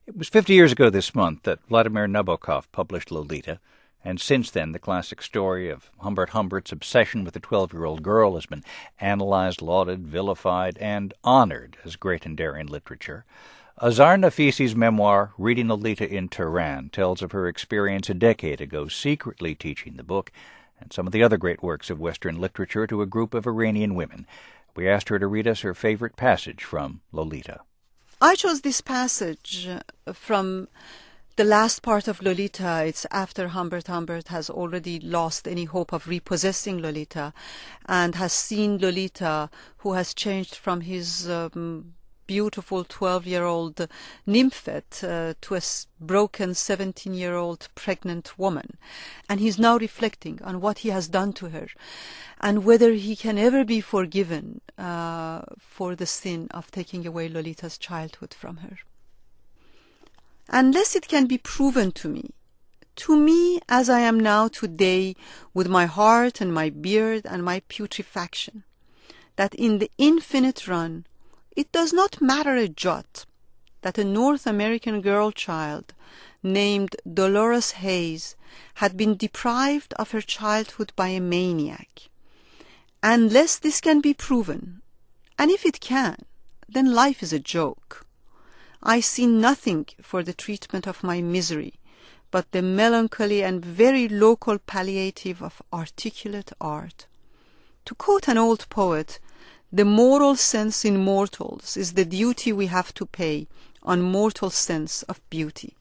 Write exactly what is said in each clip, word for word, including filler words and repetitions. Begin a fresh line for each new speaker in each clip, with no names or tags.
It was fifty years ago this month that Vladimir Nabokov published Lolita, and since then the classic story of Humbert Humbert's obsession with a twelve-year-old girl has been analyzed, lauded, vilified, and honored as great and daring literature. Azar Nafisi's memoir, Reading Lolita in Tehran, tells of her experience a decade ago secretly teaching the book and some of the other great works of Western literature to a group of Iranian women. We asked her to read us her favorite passage from Lolita.
I chose this passage from the last part of Lolita. It's after Humbert Humbert has already lost any hope of repossessing Lolita and has seen Lolita, who has changed from his um, beautiful twelve-year-old nymphet uh, to a broken seventeen-year-old pregnant woman. And he's now reflecting on what he has done to her and whether he can ever be forgiven uh, for the sin of taking away Lolita's childhood from her. Unless it can be proven to me, to me as I am now today with my heart and my beard and my putrefaction, that in the infinite run it does not matter a jot that a North American girl child named Dolores Hayes had been deprived of her childhood by a maniac. Unless this can be proven, and if it can, then life is a joke. I see nothing for the treatment of my misery but the melancholy and very local palliative of articulate art. To quote an old poet, the moral sense in mortals is the duty we have to pay on mortal sense of beauty.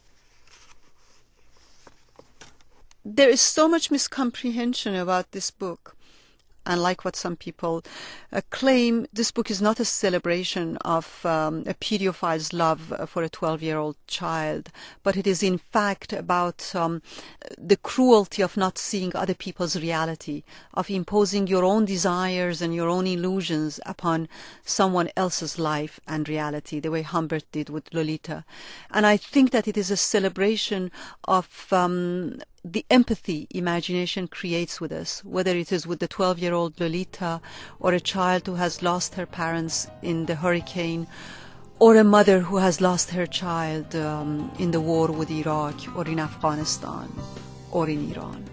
There is so much miscomprehension about this book. Unlike what some people uh, claim, this book is not a celebration of um, a pedophile's love for a twelve-year-old child, but it is in fact about um, the cruelty of not seeing other people's reality, of imposing your own desires and your own illusions upon someone else's life and reality, the way Humbert did with Lolita. And I think that it is a celebration of um, the empathy imagination creates with us, whether it is with the twelve-year-old Lolita or a child who has lost her parents in the hurricane, or a mother who has lost her child um, in the war with Iraq or in Afghanistan or in Iran.